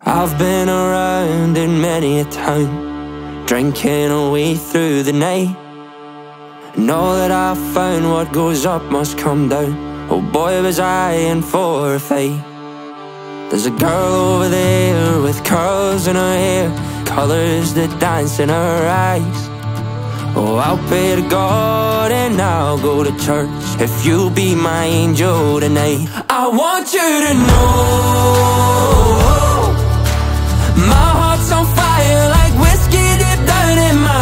I've been around in many a town, drinking away through the night. Know that I found what goes up must come down. Oh boy, was I in for a fight. There's a girl over there with curls in her hair, colors that dance in her eyes. Oh, I'll pray to God and I'll go to church if you'll be my angel tonight. I want you to know my heart's on fire like whiskey dipped down in my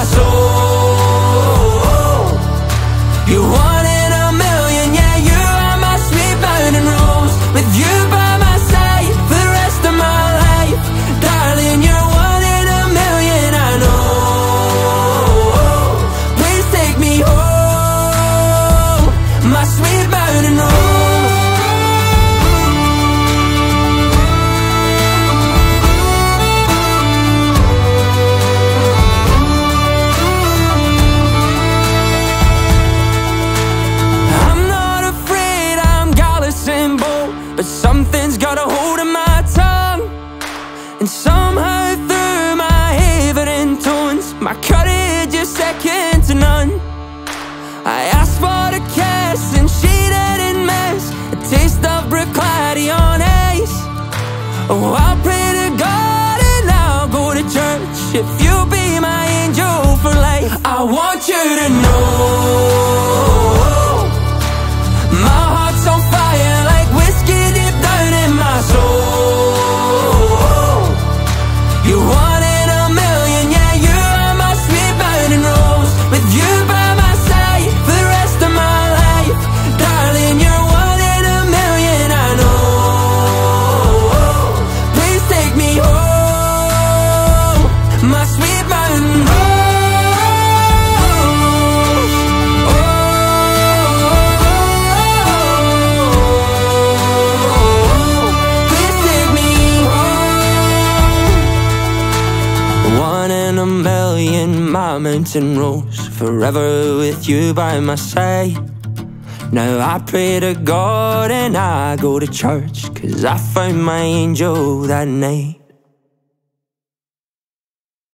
soul. You're one in a million, yeah, you are my sweet mountain rose. With you by my side for the rest of my life, darling, you're one in a million, I know. Please take me home, my sweet mountain rose. But something's got a hold of my tongue, and somehow through my havering tones, my courage is second to none. I asked for a kiss and she didn't miss a taste of Bruichladdich on ice. Oh, I'll pray to God and I'll go to church if you'll be my angel for life. I want you to know my heart's on fire like whiskey deep down in my soul. You're one in a million, yeah, you are my sweet mountain rose. With you by my side for the rest of my life, darling, you're one in a million, I know. Please take me home, my sweet mountain rose. One in a million, my mountain rose, forever with you by my side. Now I pray to God and I go to church, 'cause I found my angel that night.